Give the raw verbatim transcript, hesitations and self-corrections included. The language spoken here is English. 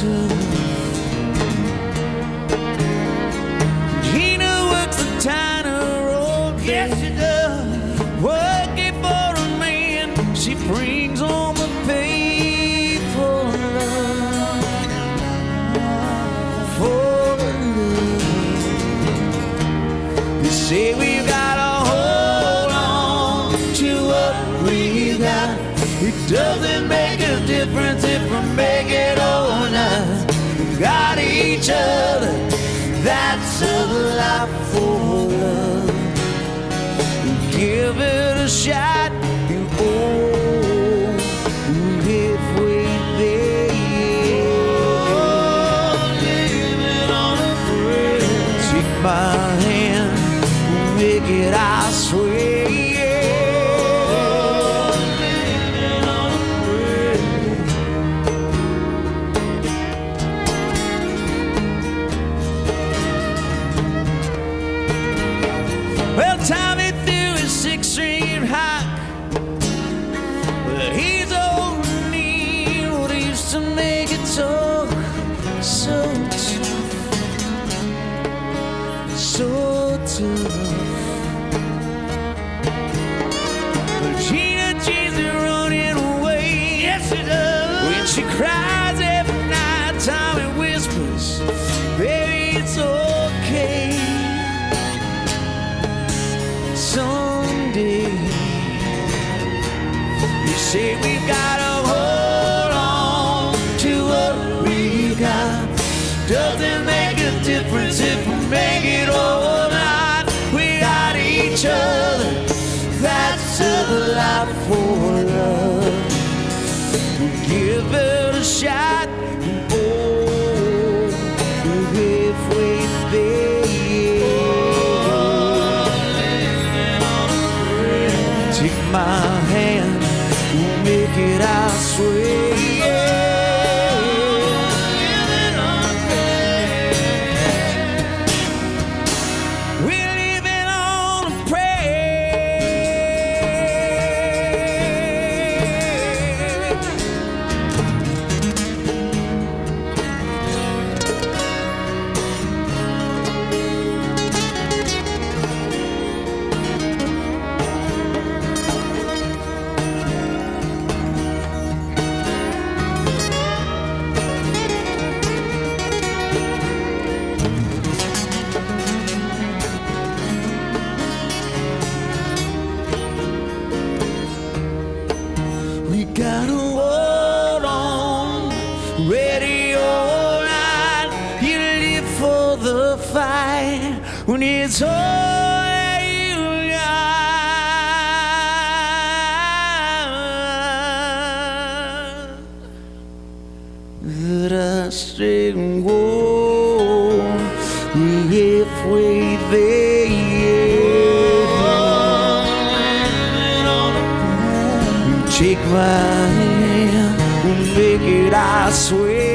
tough. Gina works the tiny road, yes she does. Working for a man, she brings home the pay for love, for love. They say we've got to hold on to what we got. It doesn't make a difference if we make it or not. We got each other, that's a lot for love. Give it a shot, and oh, we're halfway there. Oh, living on a prayer. Take my hand, we'll make it, I swear. Well, Tommy threw his six-string hawk, but he's old and he what he used to make it talk so tough, so tough. But Gina, she's running away, yes she does. When she cries every night, Tommy whispers, baby, it's okay. Someday, you say we've got to hold on to what we got. Doesn't make a difference if we make it or not. We got each other, that's a lot for love. We'll give it a shot, and oh, we're halfway there. Take my hand, we'll make it, I swear. Living on a prayer. We're living on a gotta hold on, ready or not. You live for the fight when it's all you got. That I stay and go, we're halfway there. Take my hand, we'll make it, I swear.